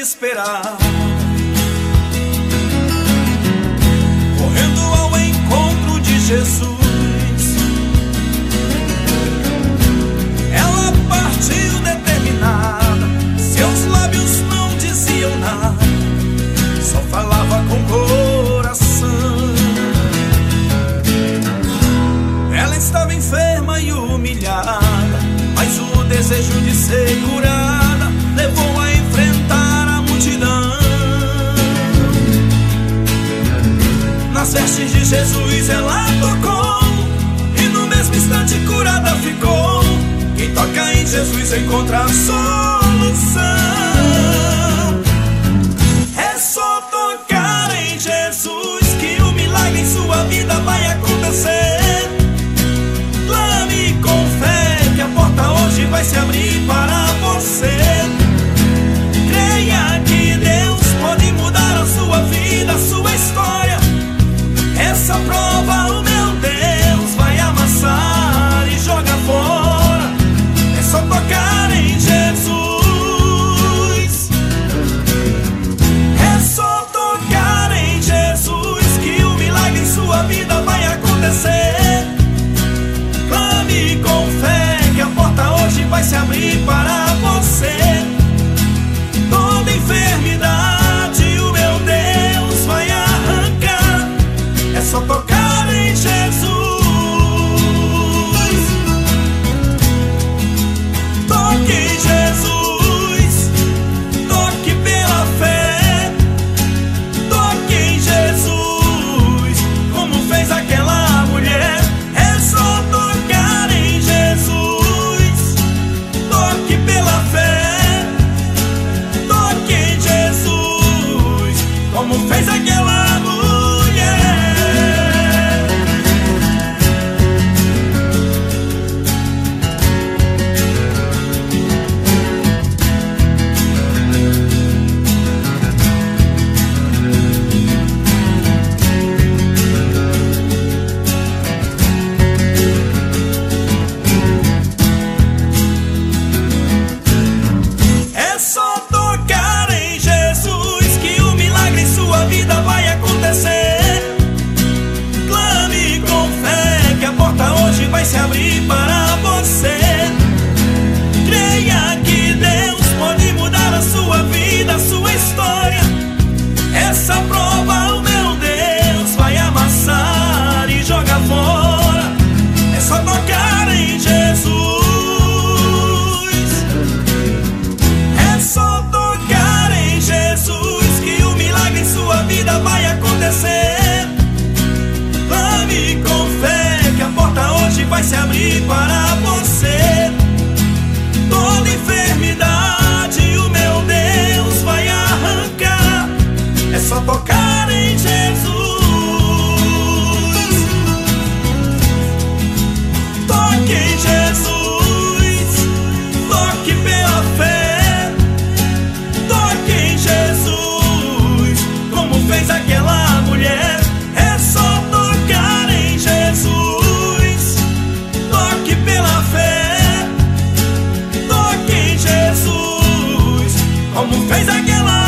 desesperada, correndo ao encontro de Jesus. Ela partiu determinada, seus lábios não diziam nada, só falava com o coração. Ela estava enferma e humilhada, mas o desejo de ser curada levou a enfrentar a multidão. Nas vestes de Jesus ela tocou, e no mesmo instante curada ficou. Quem toca em Jesus encontra a solução. É só tocar em Jesus que o milagre em sua vida vai acontecer. Clame com fé que a porta hoje vai se abrir para você. Creia que Deus pode mudar a sua vida, a sua história. Essa prova o meu Deus vai amassar e joga fora. É só tocar em Jesus. É só tocar em Jesus que o milagre em sua vida vai acontecer. Clame com fé que a porta hoje vai se abrir para você. Toda enfermidade o meu Deus vai arrancar. É só tocar em Jesus. Toque em Jesus. Toque pela fé. Toque em Jesus, como fez aquela mulher. É só tocar em Jesus. Toque pela fé. Toque em Jesus, como fez aquela mulher. É só tocar em Jesus que o milagre em sua vida vai acontecer. Clame com fé que a porta hoje vai se abrir para você. Creia que Deus pode mudar a sua vida, a sua história. Essa prova o meu Deus vai amassar e jogar fora. É só tocar em Jesus. É só tocar em Jesus que o milagre em sua vida vai acontecer. Clame com fé que a porta hoje vai se abrir para você. Toda enfermidade o meu Deus vai arrancar. É só tocar em Jesus. Toque em Jesus. Toque pela fé. Toque em Jesus, como fez aquela mulher. É só tocar em Jesus. Toque pela fé. Toque em Jesus, como fez aquela